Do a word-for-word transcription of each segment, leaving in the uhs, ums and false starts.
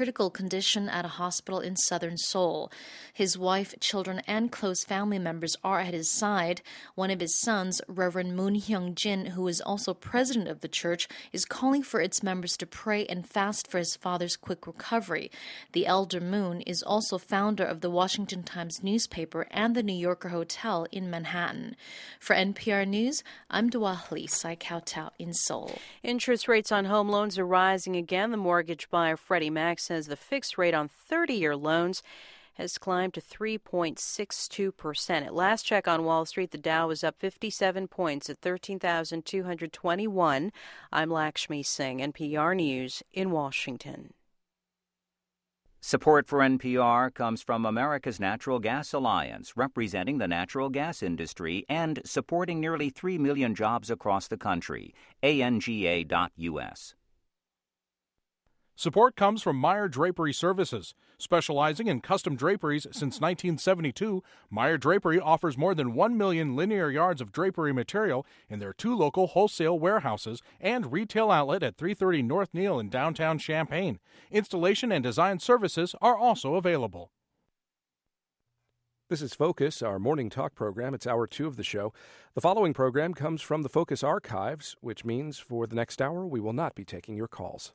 critical condition at a hospital in southern Seoul. His wife, children, and close family members are at his side. One of his sons, Reverend Moon Hyung-jin, who is also president of the church, is calling for its members to pray and fast for his father's quick recovery. The elder Moon is also founder of the Washington Times newspaper and the New Yorker Hotel in Manhattan. For N P R News, I'm Dua Lee, Sai Kao in Seoul. Interest rates on home loans are rising again. The mortgage buyer Freddie Mac says the fixed rate on thirty-year loans has climbed to three point six two percent. At last check on Wall Street, the Dow was up fifty-seven points at thirteen thousand two hundred twenty-one. I'm Lakshmi Singh, N P R News in Washington. Support for N P R comes from America's Natural Gas Alliance, representing the natural gas industry and supporting nearly three million jobs across the country. A N G A dot U S. Support comes from Meyer Drapery Services. Specializing in custom draperies since nineteen seventy-two, Meyer Drapery offers more than one million linear yards of drapery material in their two local wholesale warehouses and retail outlet at three thirty North Neal in downtown Champaign. Installation and design services are also available. This is Focus, our morning talk program. It's hour two of the show. The following program comes from the Focus archives, which means for the next hour we will not be taking your calls.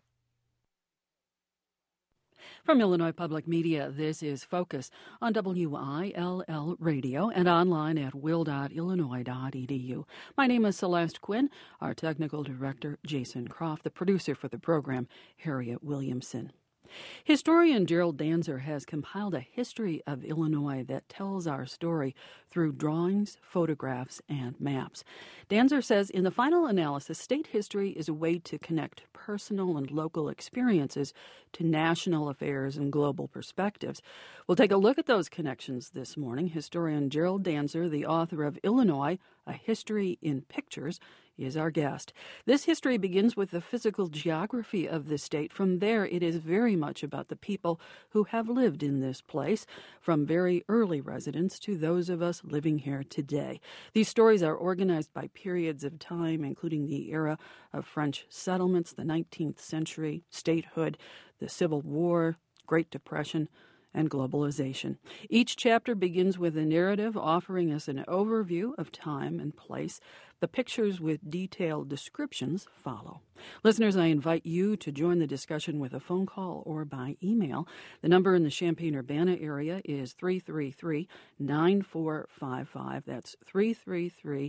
From Illinois Public Media, this is Focus on W I L L Radio and online at will dot illinois dot e d u. My name is Celeste Quinn, our technical director, Jason Croft, the producer for the program, Harriet Williamson. Historian Gerald Danzer has compiled a history of Illinois that tells our story through drawings, photographs, and maps. Danzer says in the final analysis, state history is a way to connect personal and local experiences to national affairs and global perspectives. We'll take a look at those connections this morning. Historian Gerald Danzer, the author of Illinois, A History in Pictures, is our guest. This history begins with the physical geography of the state. From there, it is very much about the people who have lived in this place, from very early residents to those of us living here today. These stories are organized by periods of time, including the era of French settlements, the nineteenth century, statehood, the Civil War, Great Depression, and globalization. Each chapter begins with a narrative offering us an overview of time and place. The pictures with detailed descriptions follow. Listeners, I invite you to join the discussion with a phone call or by email. The number in the Champaign-Urbana area is three three three, nine four five five. That's three three three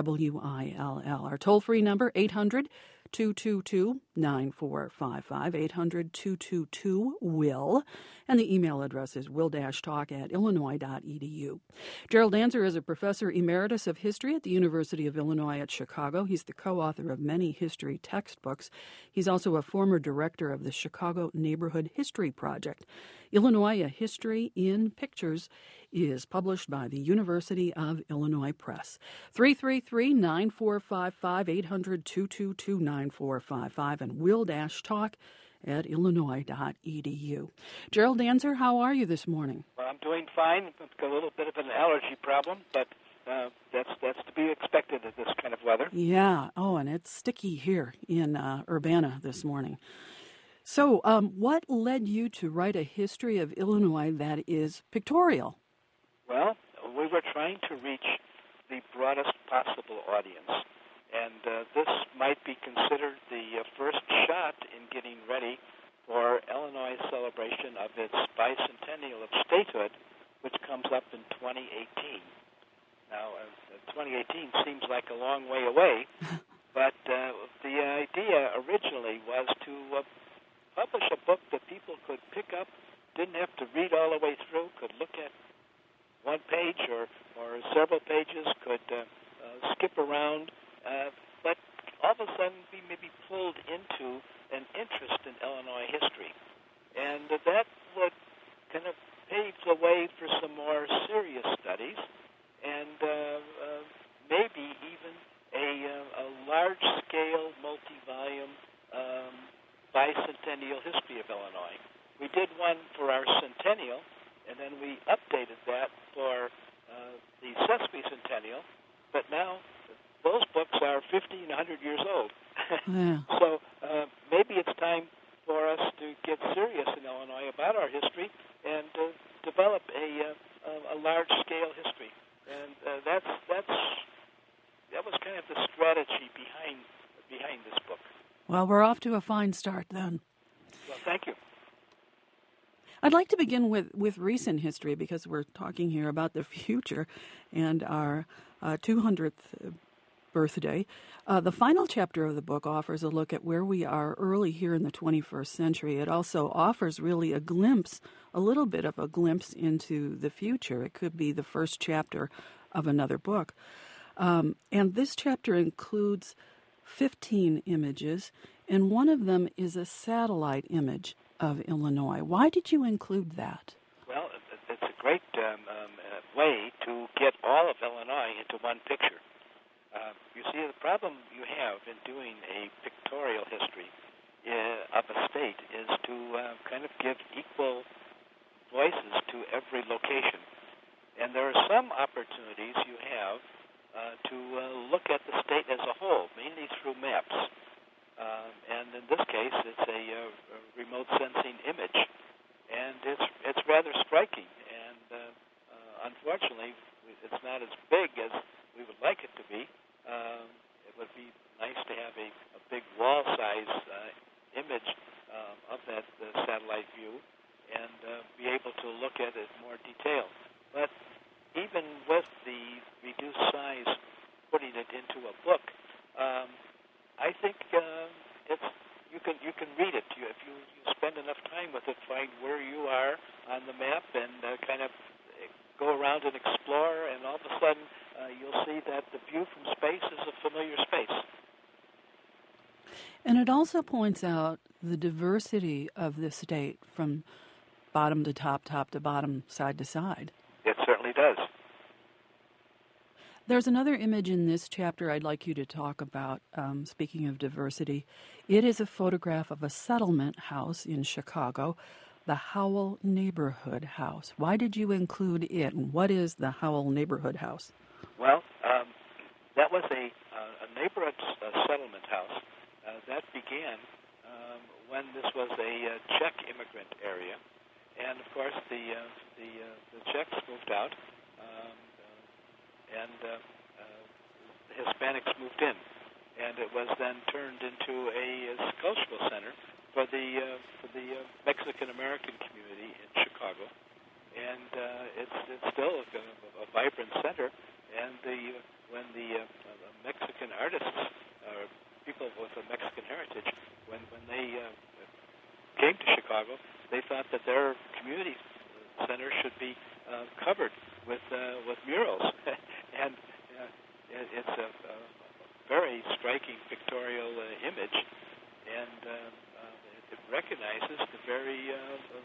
W I L L. Our toll-free number, eight hundred, two two two, nine four five five, eight hundred, two two two, W I L L. And the email address is will-talk at illinois dot e d u. Gerald Danzer is a professor emeritus of history at the University of Illinois at Chicago. He's the co-author of many history textbooks. He's also a former director of the Chicago Neighborhood History Project. Illinois, A History in Pictures is published by the University of Illinois Press. three three three, nine four five five, eight hundred, two two two, nine four five five, and will-talk at illinois dot e d u. Gerald Danzer, how are you this morning? Well, I'm doing fine. I've got a little bit of an allergy problem, but uh, that's that's to be expected at this kind of weather. Yeah. Oh, and it's sticky here in uh, Urbana this morning. So um, what led you to write a history of Illinois that is pictorial? Well, we were trying to reach the broadest possible audience. And uh, this might be considered the uh, first shot in getting ready for Illinois' celebration of its bicentennial of statehood, which comes up in twenty eighteen. Now, uh, twenty eighteen seems like a long way away, but uh, the idea originally was to uh, publish a book that people could pick up, didn't have to read all the way through, could look at one page or, or several pages, could uh, uh, skip around, Uh, but all of a sudden we may be pulled into an interest in Illinois history. And uh, that would kind of pave the way for some more serious studies and uh, uh, maybe even a, uh, a large-scale, multi-volume um, bicentennial history of Illinois. We did one for our centennial, and then we updated that for uh, the sesquicentennial, but now those books are fifty and one hundred years old. Yeah. So uh, maybe it's time for us to get serious in Illinois about our history and uh, develop a, uh, a large-scale history. And uh, that's that's that was kind of the strategy behind behind this book. Well, we're off to a fine start then. Well, thank you. I'd like to begin with, with recent history because we're talking here about the future and our uh, two hundredth birthday. Uh, the final chapter of the book offers a look at where we are early here in the twenty-first century. It also offers really a glimpse, a little bit of a glimpse into the future. It could be the first chapter of another book. Um, and this chapter includes fifteen images, and one of them is a satellite image of Illinois. Why did you include that? Well, it's a great um, um, uh, way to get all of Illinois into one picture. Uh, you see, the problem you have in doing a pictorial history uh, of a state is to uh, kind of give equal voices to every location. And there are some opportunities you have uh, to uh, look at the state as a whole, mainly through maps. Um, and in this case, it's a, uh, a remote sensing image, and it's it's rather striking. And uh, uh, unfortunately, it's not as big as we would like it to be. Um, it would be nice to have a, a big wall-size uh, image um, of that uh, satellite view and uh, be able to look at it in more detail. But even with the reduced size, putting it into a book, um, I think uh, it's you can you can read it. You, if you, you spend enough time with it, find where you are on the map and uh, kind of go around and explore, and all of a sudden uh, you'll see that the view from space is a familiar space. And it also points out the diversity of the state from bottom to top, top to bottom, side to side. It certainly does. There's another image in this chapter I'd like you to talk about, um, speaking of diversity. It is a photograph of a settlement house in Chicago, the Howell Neighborhood House. Why did you include it, and what is the Howell Neighborhood House? Well, um, that was a, uh, a neighborhood uh, settlement house uh, that began um, when this was a uh, Czech immigrant area. And, of course, the, uh, the, uh, the Czechs moved out. Um, and uh, uh, the Hispanics moved in, and it was then turned into a, a cultural center for the uh, for the uh, Mexican American community in Chicago, and uh, it's it's still a, a vibrant center. And the when the uh, Mexican artists, or people with a Mexican heritage, when when they uh, came to Chicago, they thought that their community center should be uh, covered with uh, with murals. And uh, it's a, a very striking pictorial uh, image, and uh, uh, it recognizes the very uh, uh,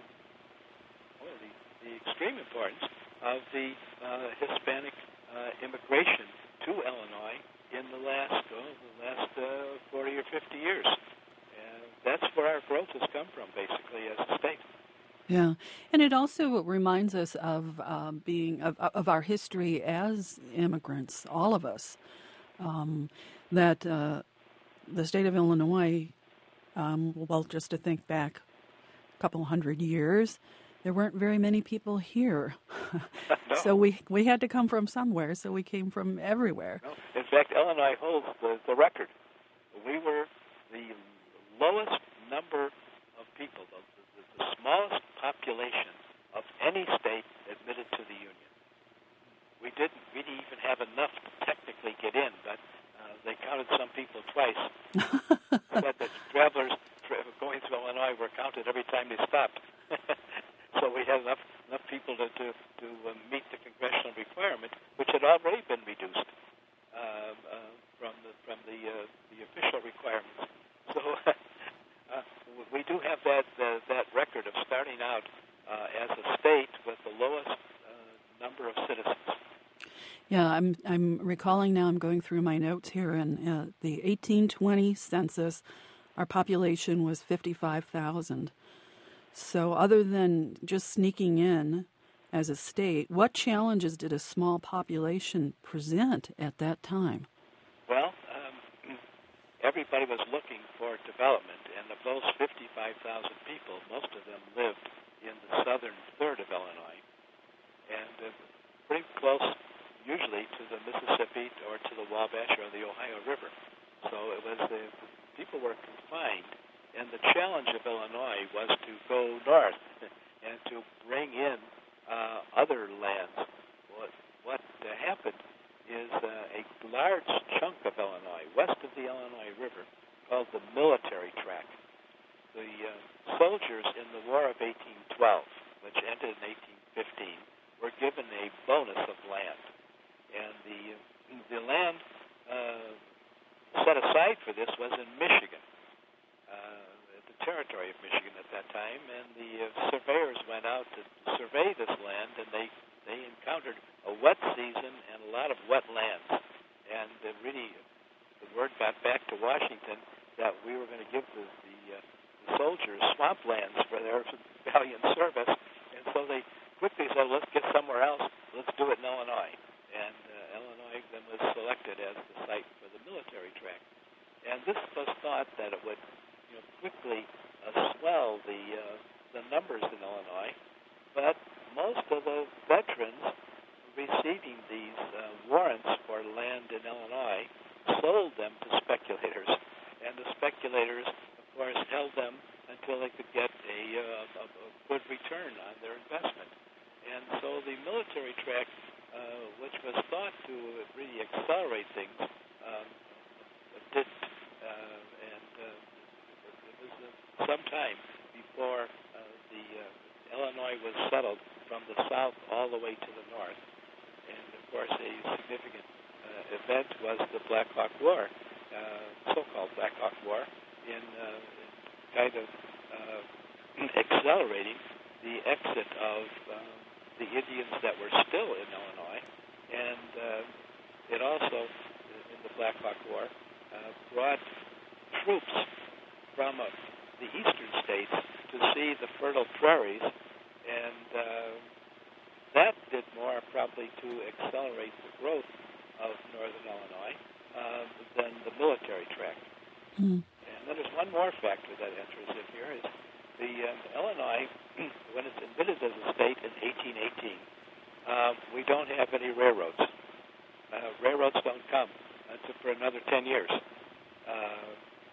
well, the, the extreme importance of the uh, Hispanic uh, immigration to Illinois in the last oh, the last uh, forty or fifty years. And that's where our growth has come from, basically, as a state. Yeah, and it also reminds us of uh, being of, of our history as immigrants, all of us. Um, that uh, the state of Illinois, um, well, just to think back a couple hundred years, there weren't very many people here, no. so we we had to come from somewhere. So we came from everywhere. No. In fact, Illinois holds the, the record. We were the lowest number of people. The, the smallest population of any state admitted to the Union. We didn't really even have enough to technically get in, but uh, they counted some people twice. Said that travelers tra- going through Illinois were counted every time they stopped. So we had enough enough people to to, to uh, meet the congressional requirement, which had already been reduced um, uh, from the from the uh, the official requirements. So. Uh, we do have that uh, that record of starting out uh, as a state with the lowest uh, number of citizens. Yeah, I'm I'm recalling now. I'm going through my notes here, and uh, the eighteen twenty census, our population was fifty-five thousand. So, other than just sneaking in as a state, what challenges did a small population present at that time? Well, um, everybody was looking for development, and of those fifty-five thousand people, most of them lived in the southern third of Illinois, and uh, pretty close usually to the Mississippi or to the Wabash or the Ohio River. So it was the, the people were confined, and the challenge of Illinois was to go north and to bring in uh, other lands. What, what uh, happened is uh, a large chunk of Illinois, west of the Illinois River, called the military tract. The uh, soldiers in the War of eighteen twelve, which ended in eighteen fifteen, were given a bonus of land. And the, the land uh, set aside for this was in Michigan, uh, the territory of Michigan at that time, and the uh, surveyors went out to survey this land, and they, they encountered a wet season and a lot of wet lands. And uh, really, the word got back to Washington that we were going to give the, the, uh, the soldiers swamplands for their valiant service, and so they quickly said, let's get somewhere else, let's do it in Illinois. And uh, Illinois then was selected as the site for the military tract. And this was thought that it would, you know, quickly uh, swell the uh, the numbers in Illinois. But most of the veterans receiving these uh, warrants for land in Illinois sold them to speculators, and the speculators, of course, held them until they could get a, uh, a, a good return on their investment. And so the military tract, Uh, which was thought to really accelerate things, um, didn't. Uh, and uh, it was uh, some time before uh, the uh, Illinois was settled from the south all the way to the north. And, of course, a significant uh, event was the Black Hawk War, uh, so-called Black Hawk War, in, uh, in kind of uh, accelerating the exit of uh, the Indians that were still in Illinois, and uh, it also, in the Black Hawk War, uh, brought troops from uh, the eastern states to see the fertile prairies, and uh, that did more probably to accelerate the growth of northern Illinois uh, than the military tract. Mm. And then there's one more factor that enters in here, is the uh, Illinois, when it's admitted as a state in eighteen eighteen, uh, we don't have any railroads. Uh, railroads don't come until for another ten years. Uh,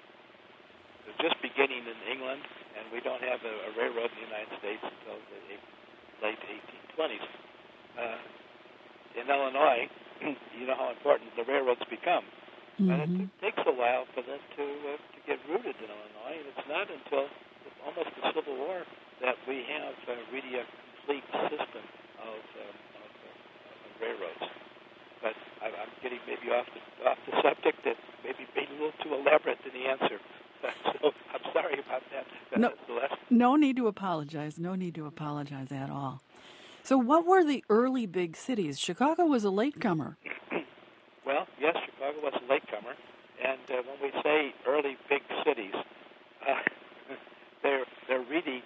they're just beginning in England, and we don't have a, a railroad in the United States until the late eighteen twenties. Uh, in Illinois, you know how important the railroads become. Mm-hmm. And it, it takes a while for them to uh, to get rooted in Illinois, and it's not until almost the Civil War that we have uh, really a complete system of, um, of, uh, of railroads. But I, I'm getting maybe off the off the subject, that maybe being a little too elaborate in the answer. So I'm sorry about that. No, no need to apologize. No need to apologize at all. So what were the early big cities? Chicago was a latecomer. Well, yes, Chicago was a latecomer. And uh, when we say early big cities, uh, they're, they're really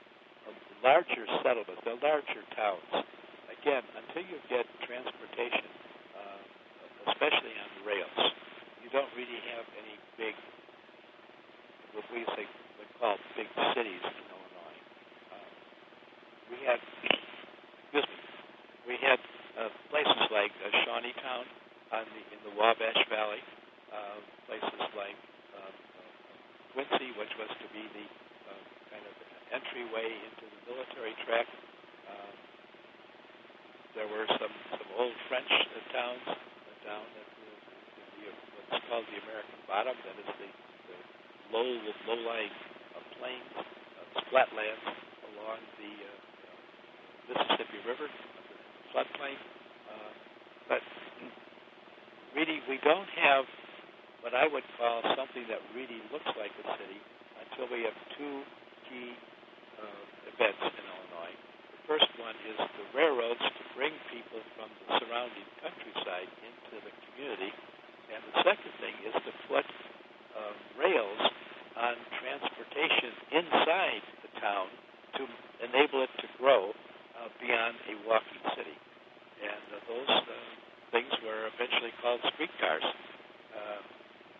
larger settlements. They're larger towns. Again, until you get transportation, uh, especially on rails, you don't really have any big, what we say, we call big cities in Illinois. Uh, we had, excuse me, we had uh, places like uh, Shawneetown on the, in the Wabash Valley, uh, places like uh, uh, Quincy, which was to be the uh, kind of entryway into the military tract. Uh, there were some, some old French uh, towns uh, down at the, the, what's called the American Bottom, that is the, the low, low-lying uh, plains, uh, flatlands along the uh, uh, Mississippi River, the floodplain. Uh, but really, we don't have what I would call something that really looks like a city until we have two key uh, events in Illinois. The first one is the railroads to bring people from the surrounding countryside into the community. And the second thing is to put uh, rails on transportation inside the town to enable it to grow uh, beyond a walking city. And uh, those uh, things were eventually called streetcars. Uh,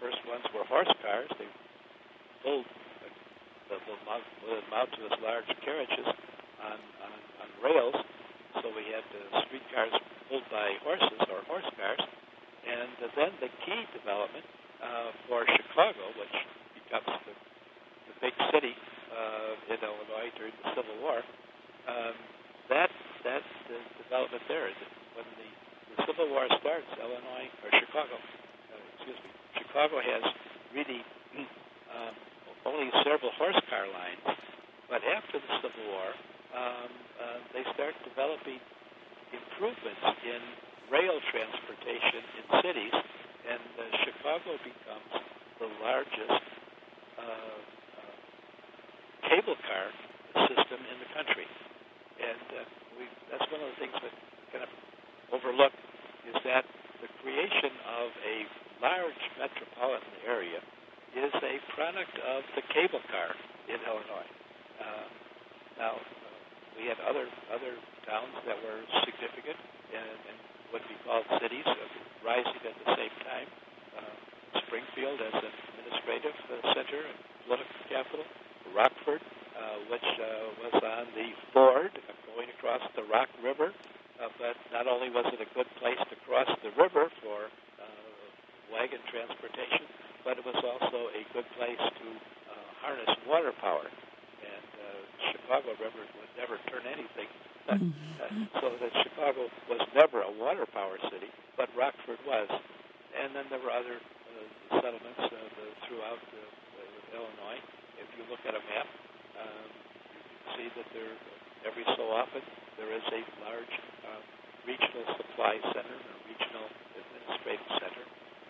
first ones were horse cars. They pulled the, the, the mountainous large carriages on, on, on rails, so we had uh, streetcars pulled by horses or horse cars. And uh, then the key development uh, for Chicago, which becomes the, the big city uh, in Illinois during the Civil War, um, that that uh, development there, when the, the Civil War starts, Illinois, or Chicago, uh, excuse me, Chicago has really um, only several horse car lines, but after the Civil War, um, uh, they start developing improvements in rail transportation in cities, and uh, Chicago becomes the largest uh, uh, cable car system in the country. And uh, we, that's one of the things that kind of overlooked is that the creation of a large metropolitan area is a product of the cable car in Illinois. Uh, now, uh, we had other other towns that were significant and, and what we called cities uh, rising at the same time. Uh, Springfield as an administrative uh, center and political capital. Rockford, uh, which uh, was on the ford uh, going across the Rock River, uh, but not only was it a good place to cross the river for uh, wagon transportation, but it was also a good place to uh, harness water power. And uh, Chicago River would never turn anything. Uh, so that Chicago was never a water power city, but Rockford was. And then there were other uh, settlements uh, the, throughout uh, uh, Illinois. If you look at a map, um, you can see that there, every so often, there is a large uh, regional supply center, a regional administrative center,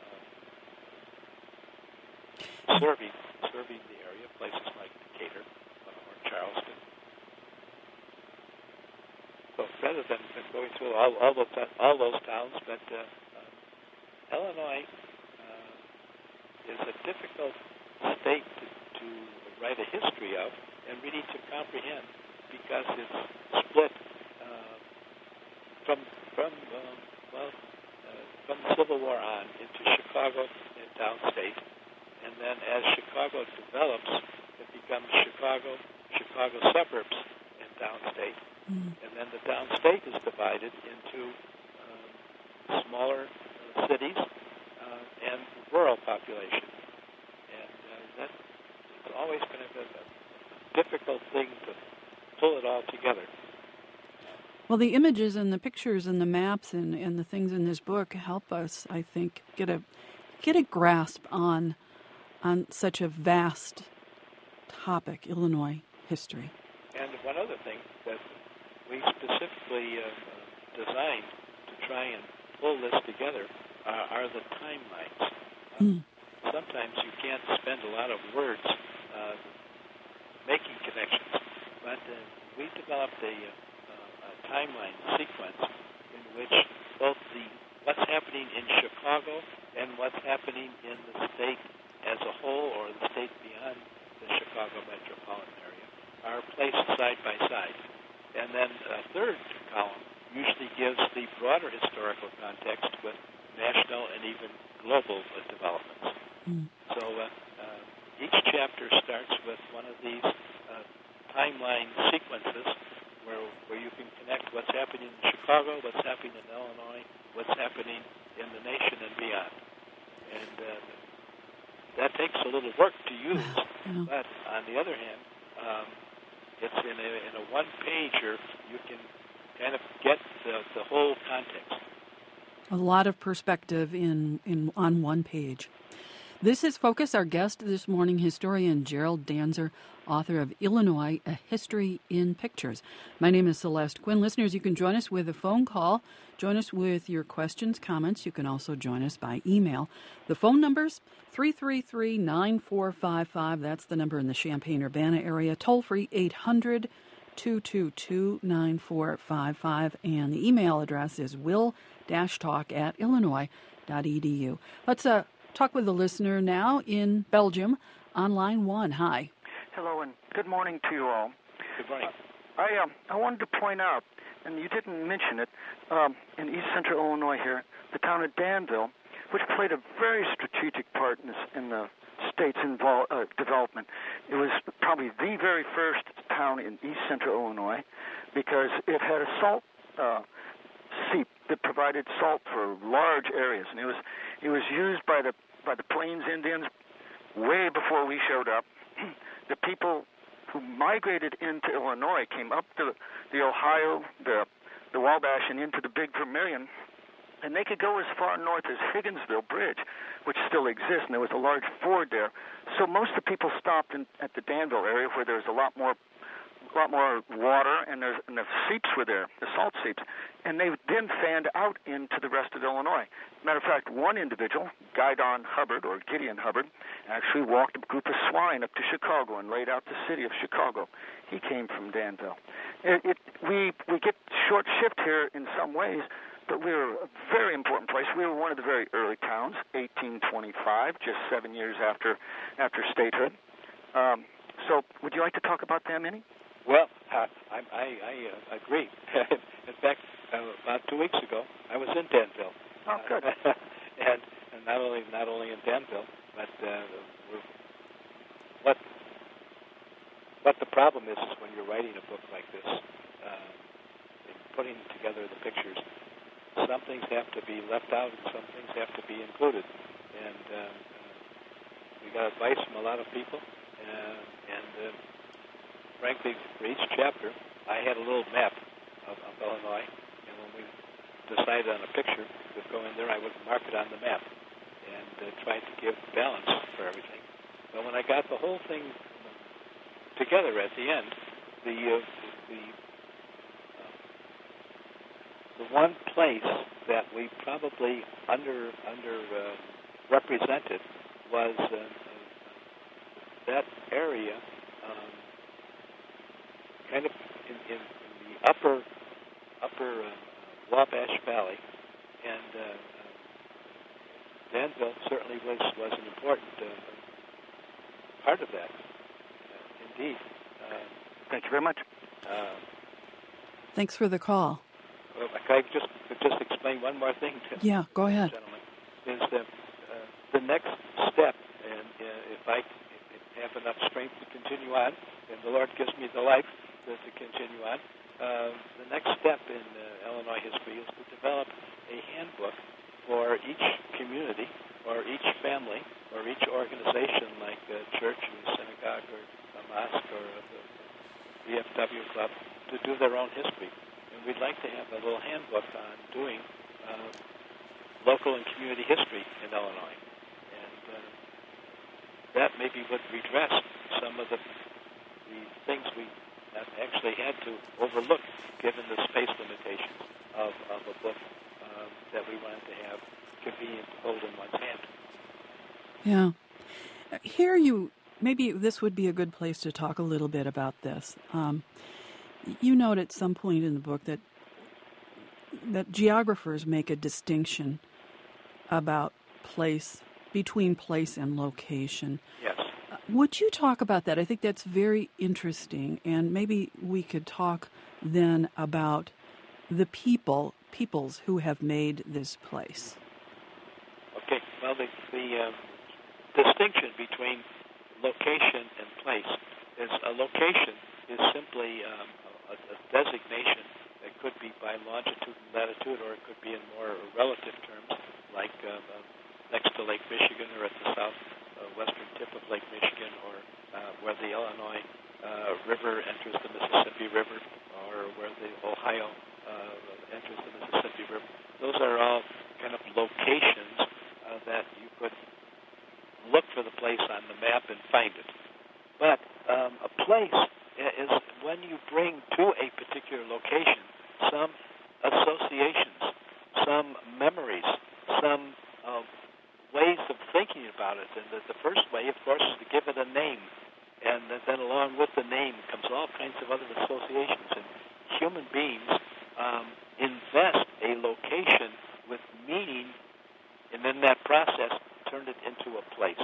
uh, serving serving the area, places like Decatur uh, or Charleston. So rather than, than going through all, all, those, all those towns, but uh, um, Illinois uh, is a difficult state to, to write a history of and really to comprehend because it's split uh, from from um, well uh, from the Civil War on into Chicago and downstate, and then as Chicago develops, it becomes Chicago, Chicago suburbs, and downstate. Mm. And then the downstate is divided into um, smaller uh, cities uh, and rural population. And uh, that it's always been a, a difficult thing to pull it all together. Well, the images and the pictures and the maps and, and the things in this book help us, I think, get a get a grasp on on such a vast topic, Illinois history. And one other thing that we specifically uh, designed to try and pull this together uh, are the timelines. Uh, mm. Sometimes you can't spend a lot of words uh, making connections, but uh, we developed a, uh, a timeline sequence in which both the what's happening in Chicago and what's happening in the state as a whole or the state beyond the Chicago metropolitan area are placed side by side. And then a third column usually gives the broader historical context with national and even global uh, developments. Mm. So uh, uh, each chapter starts with one of these uh, timeline sequences where where you can connect what's happening in Chicago, what's happening in Illinois, what's happening in the nation and beyond. And uh, that takes a little work to use, yeah. But on the other hand, um, it's in a, in a one-pager, you can kind of get the, the whole context. A lot of perspective in, in on one page. This is Focus. Our guest this morning, historian Gerald Danzer, author of Illinois, A History in Pictures. My name is Celeste Quinn. Listeners, you can join us with a phone call. Join us with your questions, comments. You can also join us by email. The phone number's three three three, nine four five five. That's the number in the Champaign-Urbana area. Toll-free eight hundred, two two two, nine four five five. And the email address is will-talk at illinois dot e d u. Let's uh, talk with the listener now in Belgium on line one. Hi. Hello, and good morning to you all. Good morning. Uh, I, um, I wanted to point out, and you didn't mention it, um, in East Central Illinois here, the town of Danville which played a very strategic part in, this, in the state's invol- uh, development. It was probably the very first town in east central Illinois because it had a salt uh, seep that provided salt for large areas, and it was it was used by the by the Plains Indians way before we showed up. The people who migrated into Illinois came up the the Ohio, the the Wabash, and into the Big Vermilion, and they could go as far north as Higginsville Bridge, which still exists, and there was a large ford there. So most of the people stopped in, at the Danville area, where there was a lot more, a lot more water, and, there's, and the seeps were there, the salt seeps, and they then fanned out into the rest of Illinois. Matter of fact, one individual, Guidon Hubbard, or Gideon Hubbard, actually walked a group of swine up to Chicago and laid out the city of Chicago. He came from Danville. It, it, we we get short shift here in some ways, but we were a very important place. We were one of the very early towns, eighteen twenty-five, just seven years after after statehood. Um, so would you like to talk about them any? Well, uh, I, I, I uh, agree. In fact, uh, about two weeks ago, I was in Danville. Oh, good. Uh, and, and not only not only in Danville, but uh, we're, what what the problem is is when you're writing a book like this, uh, and putting together the pictures, some things have to be left out and some things have to be included. And uh, uh, we got advice from a lot of people, uh, and uh, frankly, for each chapter, I had a little map of, of Illinois, and when we decided on a picture that would go in there, I would mark it on the map and uh, try to give balance for everything. But when I got the whole thing together at the end, the uh, the uh, the one place that we probably under under uh, represented was uh, uh, that area. Um, kind of in, in, in the upper upper uh, Wabash Valley, and uh, uh, Danville certainly was, was an important uh, part of that. Uh, indeed. Uh, Thank you very much. Uh, Thanks for the call. Well, can I just just explain one more thing to yeah, go ahead. Gentlemen? Is that uh, the next step, and uh, if I have enough strength to continue on, and the Lord gives me the life to, to continue on, uh, the next step in uh, Illinois history is to develop a handbook for each community, or each family, or each organization like a church or a synagogue or a mosque or a, a V F W club to do their own history. And we'd like to have a little handbook on doing uh, local and community history in Illinois. And uh, that maybe would redress some of the, the things we have actually had to overlook given the space limitations of, of a book um, that we wanted to have convenient to hold in one's hand. Yeah. Here you, maybe this would be a good place to talk a little bit about this. Um, you note at some point in the book that that geographers make a distinction about place, between place and location. Yes. Uh, would you talk about that? I think that's very interesting, and maybe we could talk then about the people, peoples who have made this place. Okay. Well, the, the uh, distinction between location and place is a location is simply um, a, a designation that could be by longitude and latitude, or it could be in more relative terms, like uh, uh, next to Lake Michigan or at the south uh, western tip of Lake Michigan, or uh, where the Illinois uh, River enters the Mississippi River, or where the Ohio uh, enters the Mississippi River. Those are all kind of locations uh, that you could look for the place on the map and find it. But um, a place is when you bring to a particular location some associations, some memories, some uh, ways of thinking about it. And the, the first way, of course, is to give it a name. And then along with the name comes all kinds of other associations. And human beings um, invest a location with meaning, and in that process turn it into a place.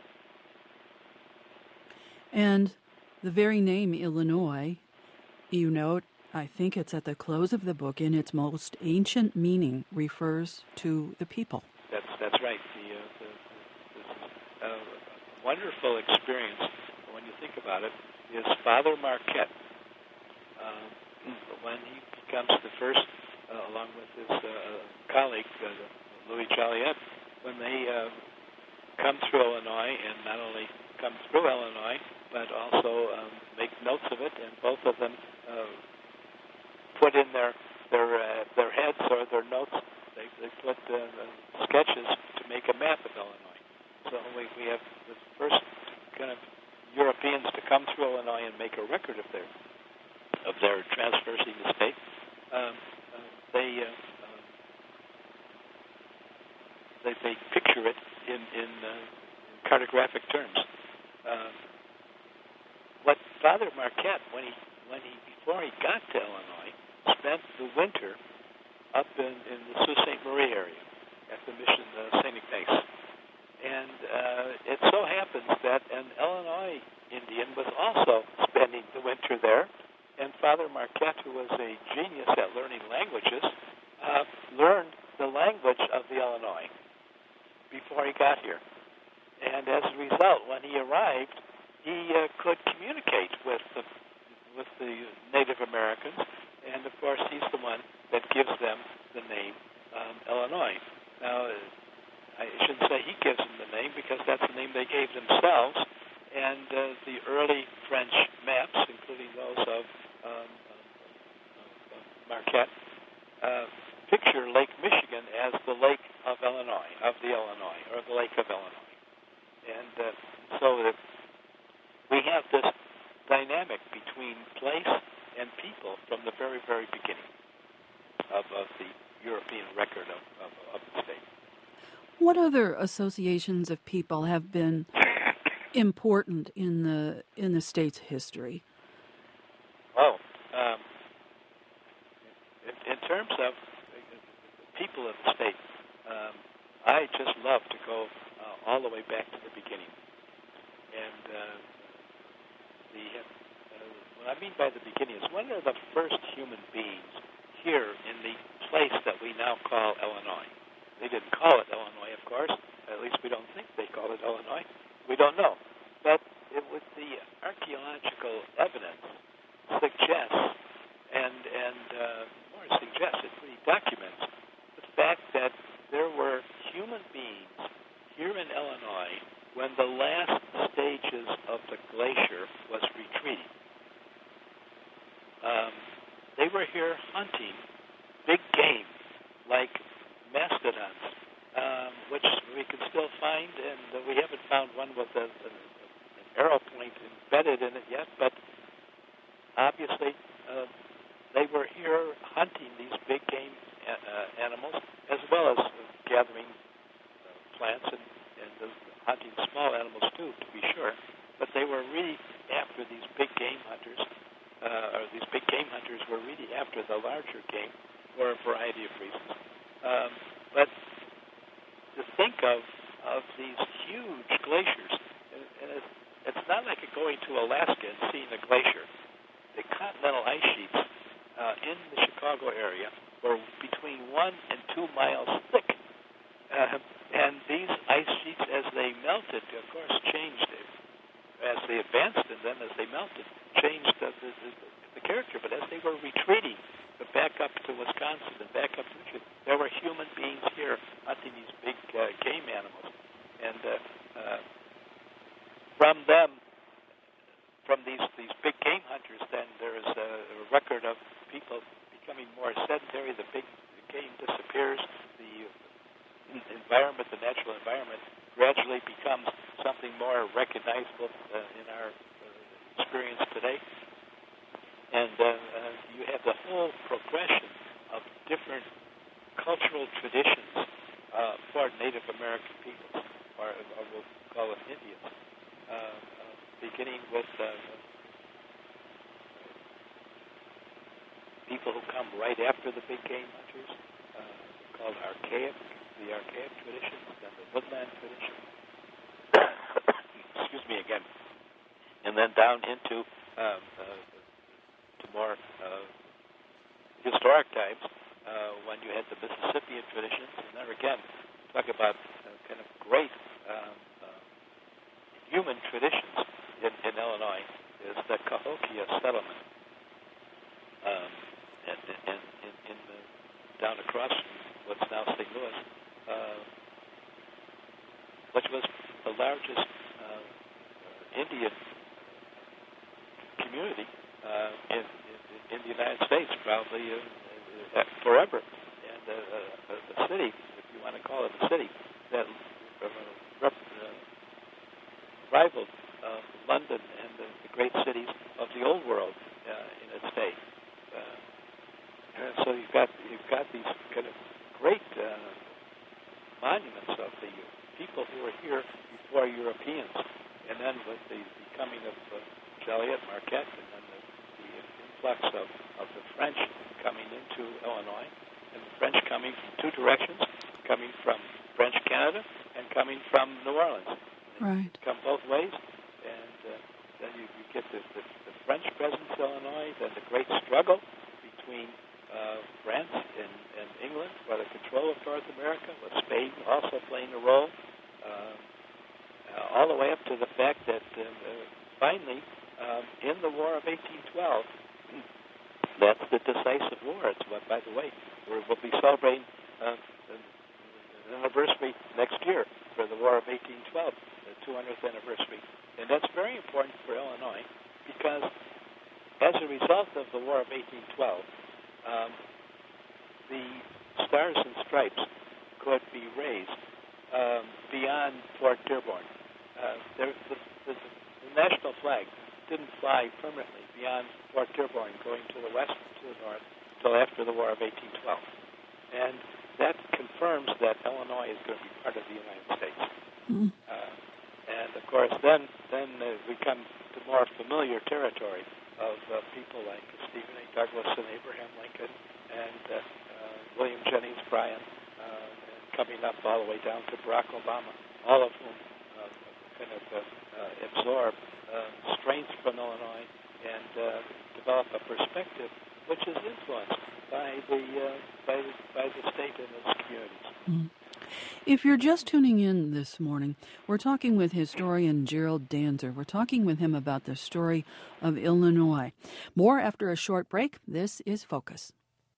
And the very name Illinois, you note, I think it's at the close of the book, in its most ancient meaning, refers to the people. That's that's right. The, uh, the, the, the uh, wonderful experience, when you think about it, is Father Marquette, uh, when he becomes the first, uh, along with his uh, colleague, uh, Louis Joliet, when they uh, come through Illinois, and not only come through Illinois, but also um, make notes of it, and both of them uh, put in their their uh, their heads or their notes, they, they put uh, sketches to make a map of Illinois. So we, we have the first kind of Europeans to come through Illinois and make a record of their of their traversing the state. Um, uh, they, uh, uh, they they picture it in in uh, cartographic terms. Uh, what Father Marquette, when he when he before he got to Illinois, spent the winter up in, in the Sault Ste. Marie area at the mission uh, Saint Ignace. And uh, it so happens that an Illinois Indian was also spending the winter there, and Father Marquette, who was a genius at learning languages, uh, learned the language of the Illinois before he got here. And as a result, when he arrived, he uh, could communicate with the, with the Native Americans, and of course he's the one that gives them the name um, Illinois. Now, I shouldn't say he gives them the name, because that's the name they gave themselves, and uh, the early French maps, including those of, um, of Marquette, uh, picture Lake Michigan as the Lake of Illinois, of the Illinois, or the Lake of Illinois. And uh, so that we have this dynamic between place and people from the very, very beginning of, of the European record of, of, of the state. What other associations of people have been important in the in the state's history? Oh, um, in, in terms of people of the state, um, I just love to go uh, all the way back to the beginning. And uh, the uh, what I mean by the beginning is, when are the first human beings here in the place that we now call Illinois? They didn't call it Illinois, of course. At least we don't think they call it Illinois. We don't know. But it was the archaeological evidence suggests, and and uh, more suggests, it really documents the fact that there were human beings here in Illinois when the last stages of the glacier was retreating. Um, they were here hunting big game like mastodons, um, which we can still find, and uh, we haven't found one with a, a, an arrow point embedded in it yet, but obviously uh, they were here hunting these big game a- uh, animals, as well as uh, gathering uh, plants and, and uh, hunting small animals too, to be sure. But they were really after these big game hunters, uh, or these big game hunters were really after the larger game for a variety of reasons. Um, but to think of of these huge glaciers, and, and it's, it's not like going to Alaska and seeing a glacier. The continental ice sheets uh, in the Chicago area were between one and two miles thick. Uh, and these ice sheets, as they melted, of course, changed it. As they advanced in them, as they melted, changed the, the, the, the character. But as they were retreating back up to Wisconsin and back up to Michigan, there were human beings here hunting these big uh, game animals. And uh, uh, from them, from these, these big game hunters, then there is a record of people becoming more sedentary. The big game disappears. The environment, the natural environment, gradually becomes something more recognizable uh, in our uh, experience today. And uh, uh, you have the whole progression of different cultural traditions uh, for Native American peoples, or, or we'll call them Indians, uh, uh, beginning with uh, people who come right after the big game hunters, uh, called archaic, the archaic tradition, then the woodland tradition. Excuse me again. And then down into um, uh, to more uh, historic times uh, when you had the Mississippian traditions, and then again talk about uh, kind of great um, uh, human traditions in, in Illinois, is the Cahokia settlement, um, and, and, and in the, down across from what's now Saint Louis, uh, which was the largest uh, Indian community uh, in, in, in the United States, probably uh, uh, forever, and uh, a, a city, if you want to call it a city, that uh, rep, uh, rivaled uh, London and the, the great cities of the old world uh, in its day. Uh, and so you've got you've got these kind of great uh, monuments of the people who were here before Europeans, and then with the, the coming of uh, Joliet, Marquette, and then the, the influx of, of the French coming into Illinois, and the French coming from two directions, coming from French Canada and coming from New Orleans. Right. Come both ways, and uh, then you, you get the, the, the French presence in Illinois, then the great struggle between uh, France and, and England for the control of North America, with Spain also playing a role, uh, uh, all the way up to the fact that uh, uh, finally, um, in the War of eighteen twelve, that's the decisive war. It's what, by the way, we're, we'll be celebrating uh, an anniversary next year for the War of eighteen twelve, the two hundredth anniversary. And that's very important for Illinois because as a result of the War of eighteen twelve, um, the Stars and Stripes could be raised um, beyond Fort Dearborn. Uh, there, the, the, the national flag didn't fly permanently beyond Fort Dearborn, going to the west and to the north, until after the War of eighteen twelve. And that confirms that Illinois is going to be part of the United States. Mm-hmm. Uh, and, of course, then then uh, we come to more familiar territory of uh, people like Stephen A. Douglas and Abraham Lincoln and uh, uh, William Jennings Bryan, uh, and coming up all the way down to Barack Obama, all of whom uh, kind of uh, uh, absorb uh, strength from Illinois and uh, develop a perspective which is influenced by the uh, by the, by the state and its communities. Mm. If you're just tuning in this morning, we're talking with historian Gerald Danzer. We're talking with him about the story of Illinois. More after a short break. This is Focus.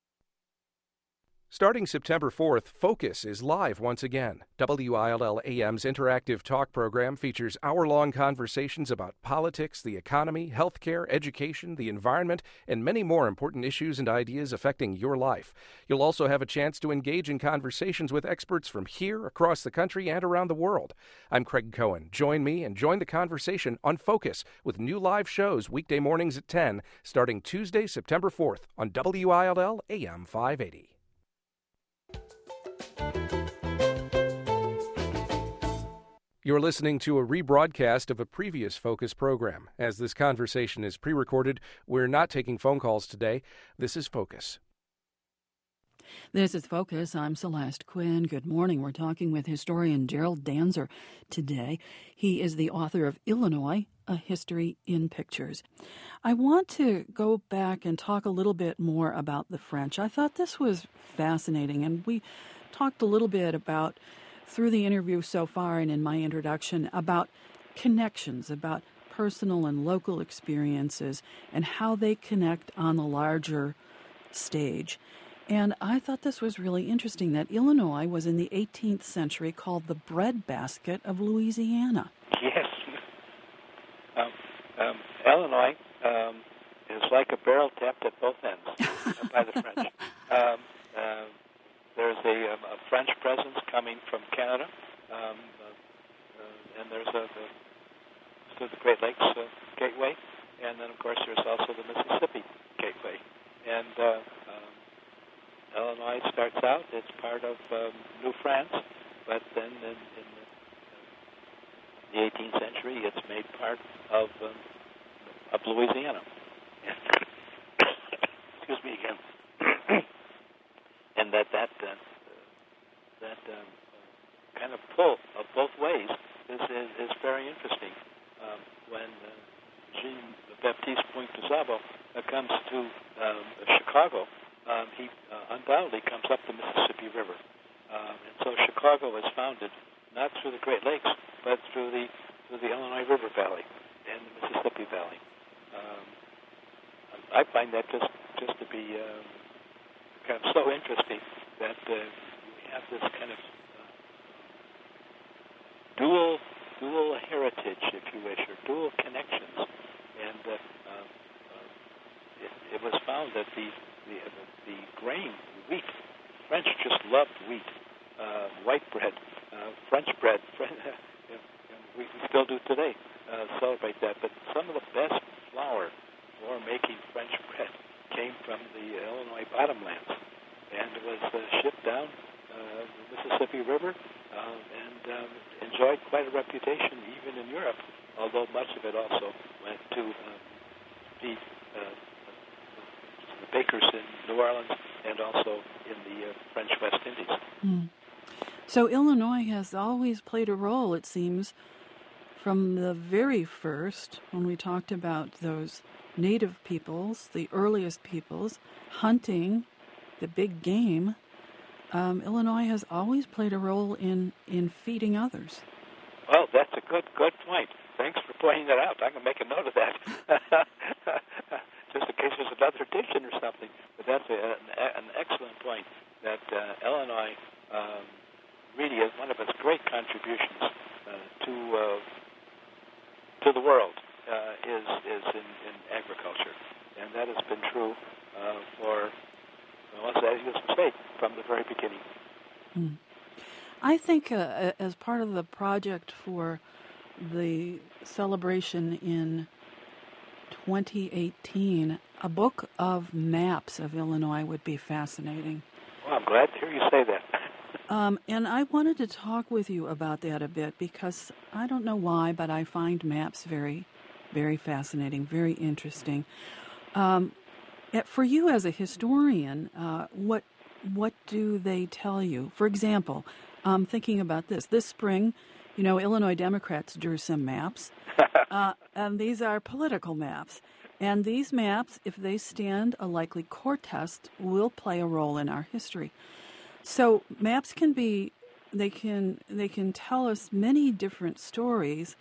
Starting September fourth, Focus is live once again. W I L L A M's interactive talk program features hour-long conversations about politics, the economy, healthcare, education, the environment, and many more important issues and ideas affecting your life. You'll also have a chance to engage in conversations with experts from here, across the country, and around the world. I'm Craig Cohen. Join me and join the conversation on Focus with new live shows weekday mornings at ten, starting Tuesday, September fourth on W I L L A M five eighty. You're listening to a rebroadcast of a previous Focus program. As this conversation is pre-recorded, we're not taking phone calls today. This is Focus. This is Focus. I'm Celeste Quinn. Good morning. We're talking with historian Gerald Danzer today. He is the author of Illinois, A History in Pictures. I want to go back and talk a little bit more about the French. I thought this was fascinating, and we talked a little bit about, through the interview so far and in my introduction, about connections, about personal and local experiences and how they connect on the larger stage. And I thought this was really interesting, that Illinois was in the eighteenth century called the breadbasket of Louisiana. Yes. Um, um, Illinois um, is like a barrel tapped at both ends uh, by the French. Um, uh, there's a, um, a French presence coming from Canada, um, uh, uh, and there's a, the, so the Great Lakes uh, Gateway, and then, of course, there's also the Mississippi Gateway. And uh, um, Illinois starts out, it's part of um, New France, but then in, in the, uh, the eighteenth century, it's made part of, um, of Louisiana. Excuse me again. And that that uh, that um, kind of pull of both ways is is, is very interesting. Um, when uh, Jean-Baptiste Point-de-Sable uh, comes to um, Chicago, um, he uh, undoubtedly comes up the Mississippi River. Um, and so Chicago was founded not through the Great Lakes, but through the through the Illinois River Valley and the Mississippi Valley. Um, I find that just just to be um, kind of so interesting that uh, we have this kind of uh, dual dual heritage, if you wish, or dual connections. And uh, uh, uh, it, it was found that the the, the, the grain, wheat, French just loved wheat, uh, white bread, uh, French bread. we, we still do today uh, celebrate that. But some of the best flour for making French bread came from the Illinois bottomlands, and it was uh, shipped down uh, the Mississippi River uh, and um, enjoyed quite a reputation even in Europe, although much of it also went to uh, feed uh, the bakers in New Orleans and also in the uh, French West Indies. Mm. So Illinois has always played a role, it seems, from the very first, when we talked about those native peoples, the earliest peoples, hunting the big game. Um, Illinois has always played a role in, in feeding others. Well, that's a good good point. Thanks for pointing that out. I can make a note of that, just in case there's another edition or something. But that's a, an, an excellent point, that uh, Illinois um, really is one of its great contributions uh, to uh, to the world. Uh, is is in, in agriculture, and that has been true uh, for, well, as you say, from the very beginning. Mm. I think uh, as part of the project for the celebration in twenty eighteen, a book of maps of Illinois would be fascinating. Well, I'm glad to hear you say that. Um, and I wanted to talk with you about that a bit because I don't know why, but I find maps very Very fascinating, very interesting. Um, for you as a historian, uh, what what do they tell you? For example, um, thinking about this, this spring, you know, Illinois Democrats drew some maps, uh, and these are political maps. And these maps, if they stand a likely court test, will play a role in our history. So maps can be, they can they can tell us many different stories.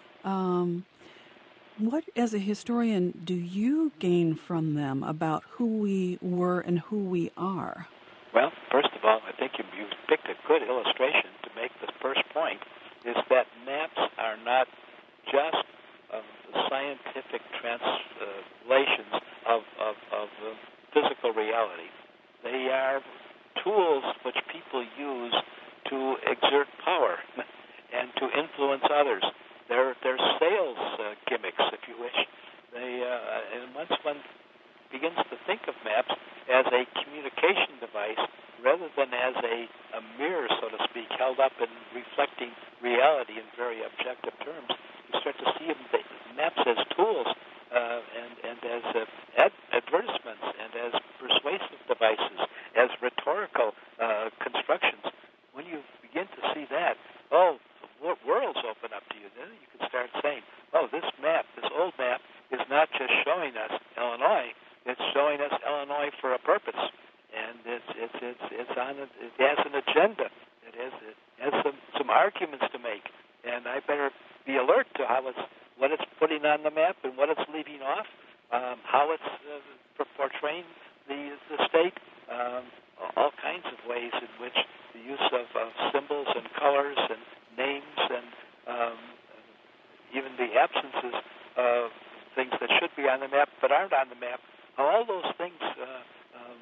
Um, What, as a historian, do you gain from them about who we were and who we are? Well, first of all, I think you, you picked a good illustration to make the first point, is that maps are not just um, scientific translations of, of, of uh, physical reality. They are tools which people use to exert power and to influence others. They're, they're sales uh, gimmicks, if you wish. They, uh, and once one begins to think of maps as a communication device rather than as a, a mirror, so to speak, held up and reflecting reality in very objective terms, you start to see maps as tools uh, and, and as uh, ad- advertisements and as persuasive devices, as rhetorical uh, constructions. When you begin to see that, oh, worlds open up to you. Then you can start saying, oh, this map, this old map, is not just showing us Illinois, it's showing us Illinois for a purpose. And it's it's it's it's on a, it has an agenda. It has it has some, some arguments to make. And I better be alert to how it's what it's putting on the map and what it's leaving off, um, how it's uh, portraying the the state, um, all kinds of ways in which the use of, of symbols and colors and names and um, even the absences of things that should be on the map but aren't on the map, all those things uh, um,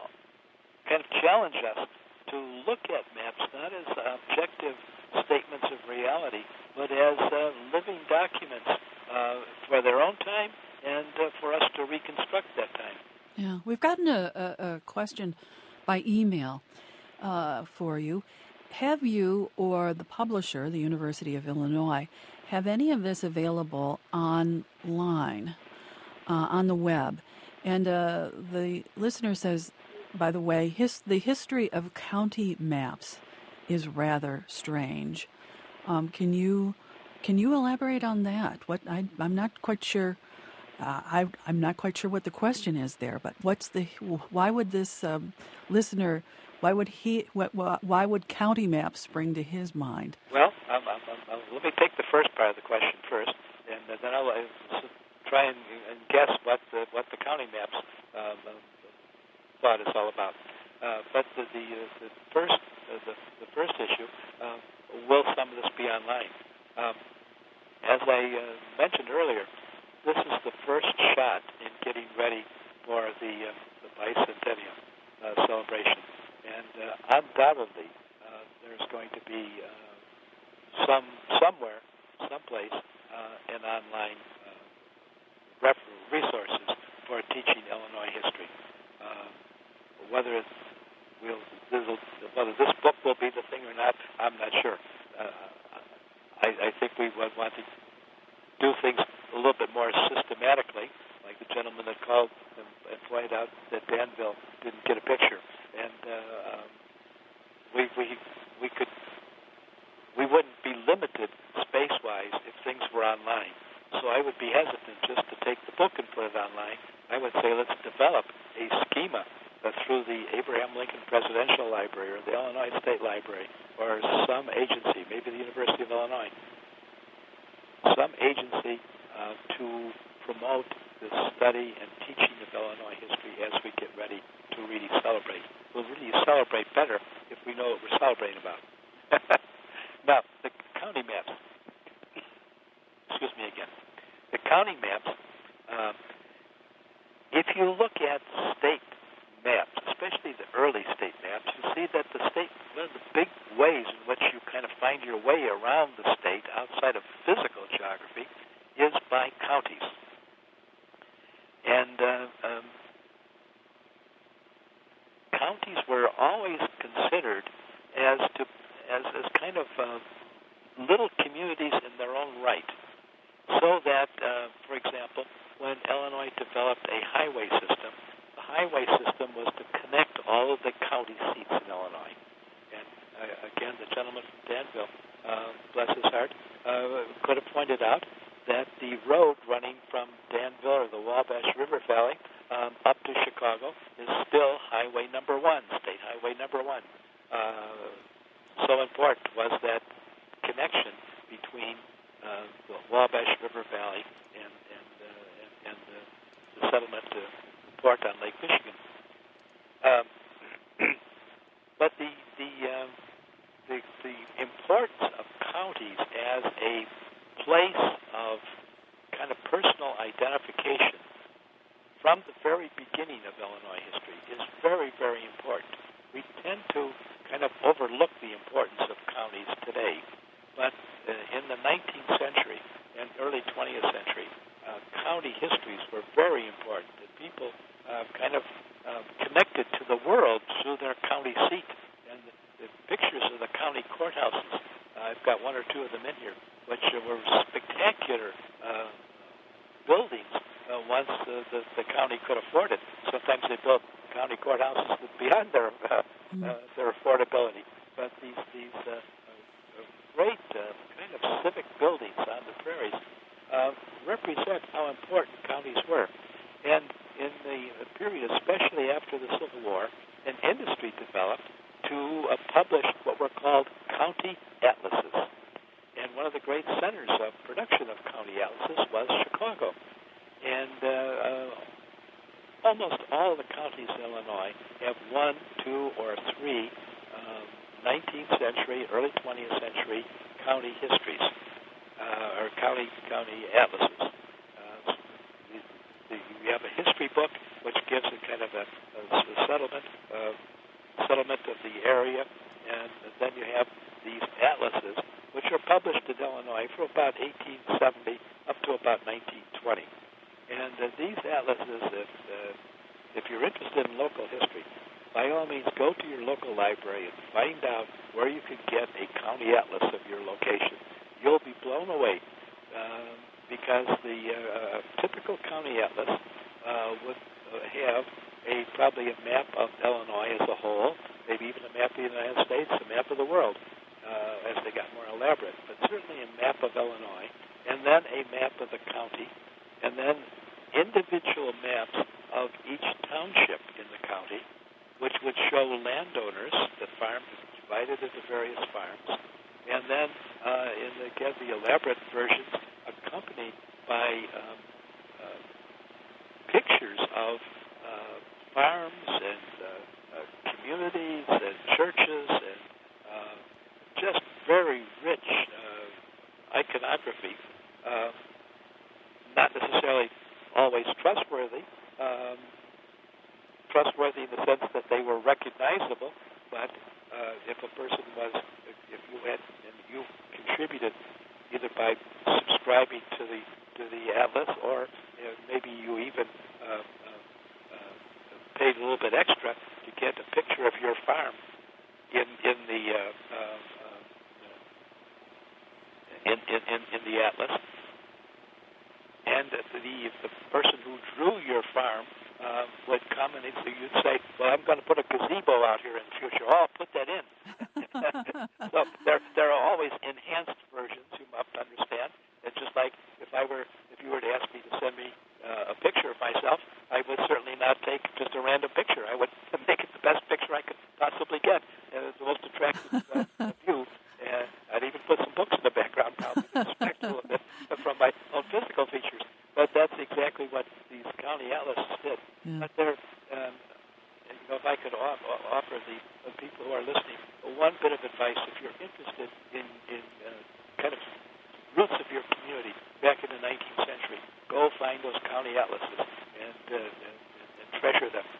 kind of challenge us to look at maps not as objective statements of reality, but as uh, living documents uh, for their own time and uh, for us to reconstruct that time. Yeah, we've gotten a, a, a question by email uh, for you. Have you or the publisher, the University of Illinois, have any of this available online, uh, on the web? And uh, the listener says, by the way, his, the history of county maps is rather strange. Um, can you can you elaborate on that? What I, I'm not quite sure Uh, I, I'm not quite sure what the question is there, but what's the? Why would this um, listener? Why would he? Why, why would county maps spring to his mind? Well, um, um, um, let me take the first part of the question first, and then I'll uh, try and, and guess what the what the county maps um, uh, thought is all about. Uh, but the the, uh, the first uh, the, the first issue, um, will some of this be online? Um, as I uh, mentioned earlier, this is the first shot in getting ready for the uh, the bicentennial uh, celebration, and uh, undoubtedly uh, there's going to be uh, some somewhere, someplace, uh, an online uh, ref- resources for teaching Illinois history. Uh, whether it's We'll, whether this book will be the thing or not, I'm not sure. Uh, I, I think we would want to do things a little bit more systematically, like the gentleman that called and, and pointed out that Danville didn't get a picture, and uh, um, we we we could we wouldn't be limited space-wise if things were online. So I would be hesitant just to take the book and put it online. I would say let's develop a schema Uh, through the Abraham Lincoln Presidential Library or the Illinois State Library or some agency, maybe the University of Illinois, some agency uh, to promote the study and teaching of Illinois history as we get ready to really celebrate. We'll really celebrate better if we know what we're celebrating about. Now, the county maps. Excuse me again. The county maps, um, if you look at state maps, especially the early state maps, you see that the state, one of the big ways in which you kind of find your way around the state outside of physical geography is by counties. And uh, um, counties were always considered as to as, as kind of uh, little communities in their own right. So that, uh, for example, when Illinois developed a highway system, the highway system was to connect all of the county seats in Illinois. And uh, again, the gentleman from Danville, uh, bless his heart, uh, could have pointed out that the road running from Danville or the Wabash River Valley um, up to Chicago is still highway number one, state highway number one. Uh, so important was that connection between uh, the Wabash River Valley and, and, uh, and, and uh, the settlement to port on Lake Michigan. Um, but the the, uh, the the importance of counties as a place of kind of personal identification from the very beginning of Illinois history is very, very important. We tend to kind of overlook the importance of counties today, but uh, in the nineteenth century and early twentieth century, uh, county histories were very important. And people uh, kind of uh, connected to the world through their county seat. And the, the pictures of the county courthouses, uh, I've got one or two of them in here, which uh, were spectacular uh, buildings uh, once uh, the, the county could afford it. Sometimes they built county courthouses beyond their uh, mm. uh, their affordability. But these these uh, uh, great uh, kind of civic buildings on the prairies uh, represent how important counties were. And in the period, especially after the Civil War, an industry developed to uh, publish what were called county atlases. And one of the great centers of production of county atlases was Chicago. And uh, uh, almost all of the counties in Illinois have one, two, or three um, nineteenth century, early twentieth century county histories, uh, or county county atlases. Uh, the, the, you have a history book which gives a kind of a, a, a settlement, uh, settlement of the area, and then you have these atlases which are published in Illinois from about eighteen seventy up to about nineteen twenty. And uh, these atlases, if, uh, if you're interested in local history, by all means go to your local library and find out where you can get a county atlas of your location. You'll be blown away uh, because the uh, typical county atlas uh, would have a probably a map of Illinois as a whole, maybe even a map of the United States, a map of the world, uh, as they got more elaborate, but certainly a map of Illinois, and then a map of the county, and then individual maps of each township in the county, which would show landowners, the farm divided into various farms, and then uh, in the, again, the elaborate versions accompanied by um, uh, pictures of uh, farms and uh, uh, communities and churches and uh, just very rich uh, iconography, uh, not necessarily always trustworthy, um, trustworthy in the sense that they were recognizable, but uh, if a person was, if, if you had, and you contributed either by subscribing to the to the atlas, or you know, maybe you even uh, uh, uh, paid a little bit extra to get a picture of your farm in in the uh, uh, uh, in, in in in the atlas, and the the person who drew your farm uh, would come and so you'd say, "Well, I'm going to put a gazebo out here in the future. Oh, I'll put that in." So there there are always enhanced versions. You must understand. It's just like if I were, if you were to ask me to send me uh, a picture of myself, I would certainly not take just a random picture. I would make it the best picture I could possibly get, and it's the most attractive uh, view. And I'd even put some books in the background, probably to distract a little bit from my own physical features. But that's exactly what these county atlases did. Yeah. But they're, um, you know, if I could off, offer the, the people who are listening one bit of advice, if you're interested in, in uh, kind of roots of your community back in the nineteenth century, go find those county atlases and, uh, and, and treasure them.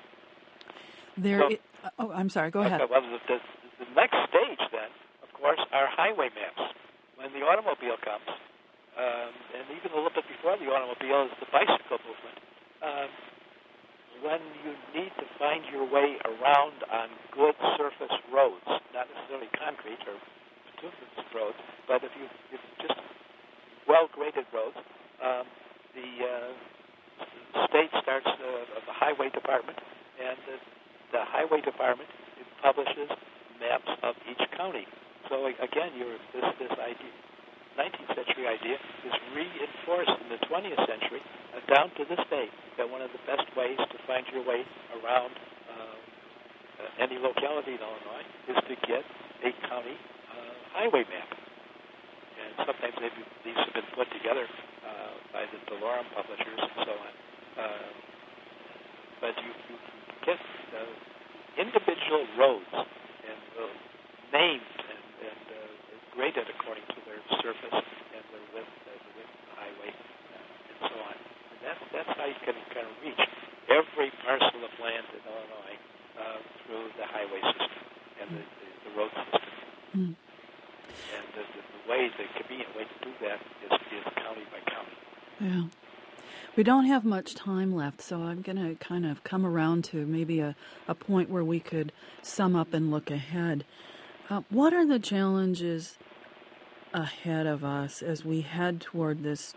There. So, it, oh, I'm sorry. Go ahead. Okay, well, the, the, the next stage then, of course, are highway maps. When the automobile comes, um, and even a little bit before the automobile is the bicycle movement. Um, when you need to find your way around on good surface roads, not necessarily concrete or bituminous roads, but if you if just well-graded roads, um, the uh, state starts uh, the highway department, and the, the highway department publishes maps of each county. So again, you're, this this idea, nineteenth century idea, is reinforced in the twentieth century uh, down to this day. That one of the best ways to find your way around uh, uh, any locality in Illinois is to get a county uh, highway map. And sometimes maybe these have been put together uh, by the DeLorme publishers and so on. Uh, but you, you get uh, individual roads and uh, named and, and uh, graded according to their surface and their width, uh, the width of the highway, uh, and so on. And that's, that's how you can kind of reach every parcel of land in Illinois uh, through the highway system and the, the, the road system. Mm. And the, the, the way, the convenient way to do that is, is county by county. Yeah. We don't have much time left, so I'm going to kind of come around to maybe a, a point where we could sum up and look ahead. Uh, what are the challenges ahead of us as we head toward this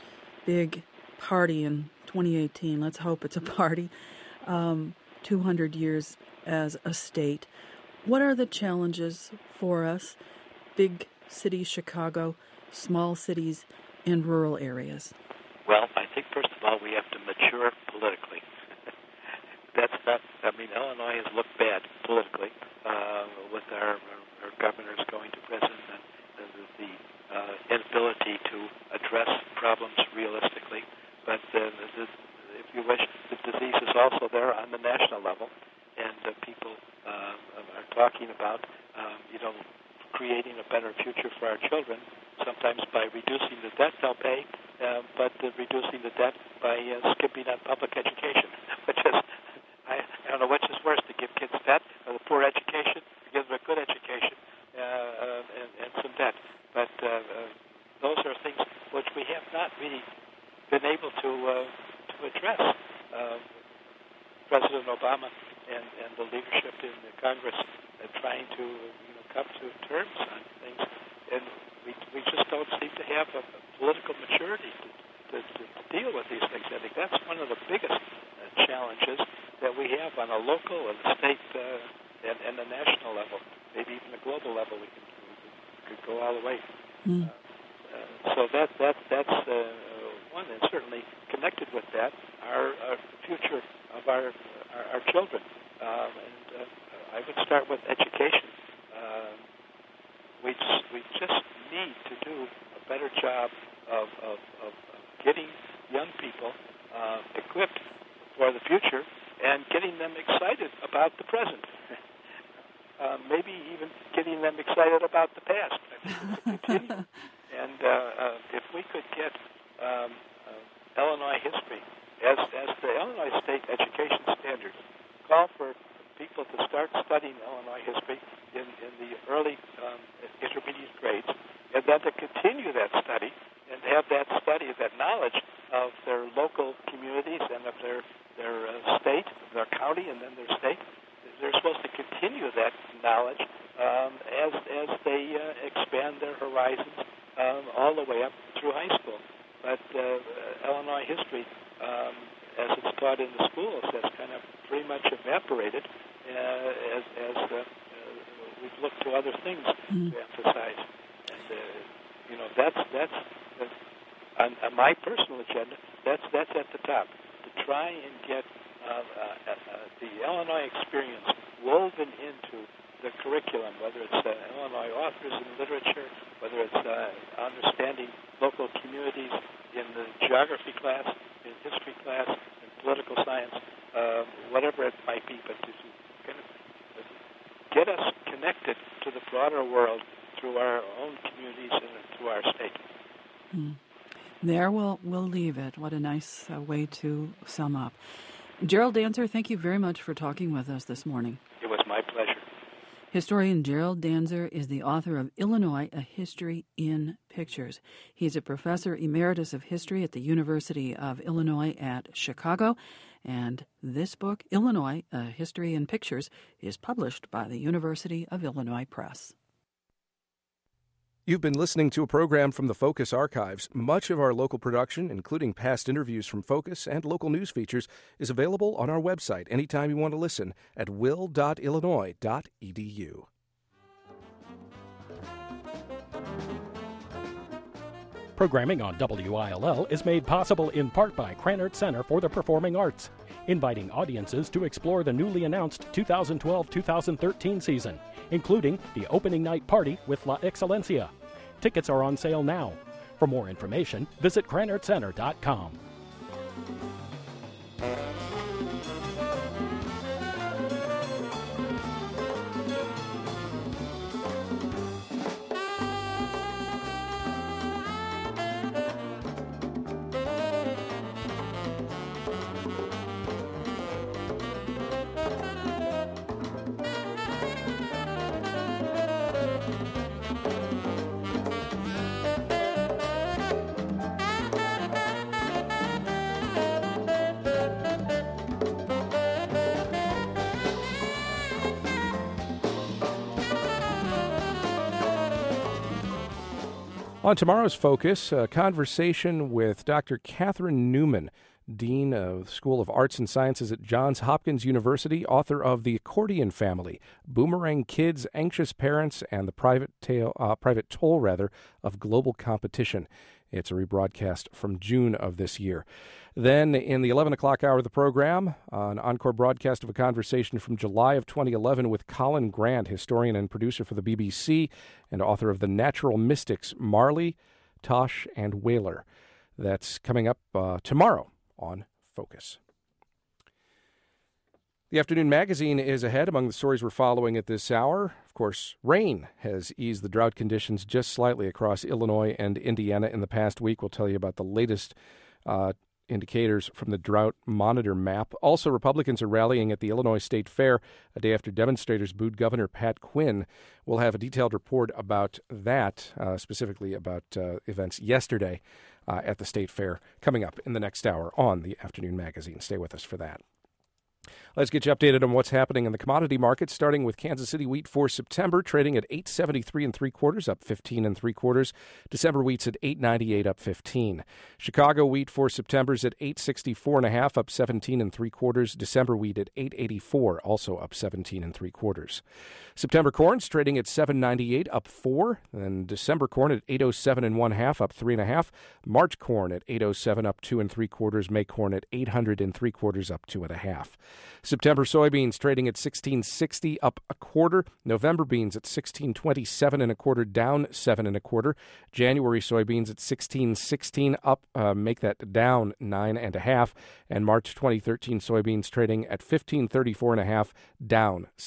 big party in twenty eighteen? Let's hope it's a party. Um, two hundred years as a state. What are the challenges for us? Big cities, Chicago, small cities, and rural areas. Well, I think, first of all, we have to mature politically. That's not, I mean, Illinois has looked bad politically uh, with our, our governors going to prison and, and the uh, inability to address problems realistically. But uh, the, if you wish, the disease is also there on the national level, and uh, people uh, are talking about, um, you know, creating a better future for our children, sometimes by reducing the debt they'll pay, uh, but uh, reducing the debt by uh, skipping on public education, which is, I, I don't know which is worse, to give kids debt or the poor education, to give them a good education uh, uh, and, and some debt. But uh, uh, those are things which we have not really been able to uh, to address. Uh, President Obama and, and the leadership in the Congress are trying to you know, come to terms on things, and we we just don't seem to have a, a political maturity to, to, to, to deal with these things. I think that's one of the biggest uh, challenges that we have on a local and a state uh, and, and a national level, maybe even a global level. We can we could go all the way. Mm. Uh, uh, so that that that's uh, one, and certainly connected with that are, are the future of our our, our children. Um, and uh, I would start with education. Um, we just, we just need to do a better job of, of, of getting young people uh, equipped for the future and getting them excited about the present. uh, maybe even getting them excited about the past. I think it's a continuum. And uh, uh, if we could get um, uh, Illinois history as, as the Illinois State Education Standards call for people to start studying Illinois history in, in the early um, intermediate grades, and then to continue that study and have that study, that knowledge of their local communities and of their their uh, state, their county, and then their state. They're supposed to continue that knowledge um, as as they uh, expand their horizons um, all the way up through high school. But uh, Illinois history, um, as it's taught in the schools, has kind of pretty much evaporated uh, as, as uh, uh, we've looked to other things mm. to emphasize. And, uh, you know, that's, that's uh, on, on my personal agenda, that's, that's at the top, to try and get uh, uh, uh, the Illinois experience woven into the curriculum, whether it's uh, Illinois authors and literature, whether it's uh, understanding local communities in the geography class, in history class, in political science, uh, whatever it might be, but to kind of get us connected to the broader world through our own communities and through our state. Mm. There we'll, we'll leave it. What a nice uh, way to sum up. Gerald Danzer, thank you very much for talking with us this morning. It was my pleasure. Historian Gerald Danzer is the author of Illinois, A History in Pictures. He's a professor emeritus of history at the University of Illinois at Chicago. And this book, Illinois, A History in Pictures, is published by the University of Illinois Press. You've been listening to a program from the Focus Archives. Much of our local production, including past interviews from Focus and local news features, is available on our website anytime you want to listen at will dot illinois dot e d u. Programming on W I L L is made possible in part by Krannert Center for the Performing Arts, inviting audiences to explore the newly announced two thousand twelve two thousand thirteen season, including the opening night party with La Excelencia. Tickets are on sale now. For more information, visit krannert center dot com. On tomorrow's Focus, a conversation with Doctor Catherine Newman, Dean of the School of Arts and Sciences at Johns Hopkins University, author of The Accordion Family, Boomerang Kids, Anxious Parents, and the Private, tale, uh, private Toll rather, of Global Competition. It's a rebroadcast from June of this year. Then, in the eleven o'clock hour of the program, an encore broadcast of a conversation from July of twenty eleven with Colin Grant, historian and producer for the B B C, and author of The Natural Mystics, Marley, Tosh, and Whaler. That's coming up uh, tomorrow on Focus. The Afternoon Magazine is ahead among the stories we're following at this hour. Of course, rain has eased the drought conditions just slightly across Illinois and Indiana in the past week. We'll tell you about the latest uh, indicators from the Drought Monitor map. Also, Republicans are rallying at the Illinois State Fair a day after demonstrators booed Governor Pat Quinn. We'll have a detailed report about that, uh, specifically about uh, events yesterday uh, at the State Fair, coming up in the next hour on the Afternoon Magazine. Stay with us for that. Let's get you updated on what's happening in the commodity markets, starting with Kansas City wheat for September, trading at eight seventy-three and three quarters, up fifteen and three quarters. December wheat's at eight ninety-eight, up fifteen. Chicago wheat for September's at eight sixty-four and a half, up seventeen and three quarters. December wheat at eight eighty-four, also up seventeen and three quarters. September corn's trading at seven ninety-eight, up four. And December corn at eight oh seven and one half, up three and a half. March corn at eight oh seven, up two and three quarters. May corn at eight hundred and three quarters, up two and a half. September soybeans trading at sixteen sixty, up a quarter. November beans at sixteen twenty-seven and a quarter, down seven and a quarter. January soybeans at sixteen sixteen, up, uh, make that down nine and a half. And March twenty thirteen soybeans trading at fifteen thirty-four and a half, down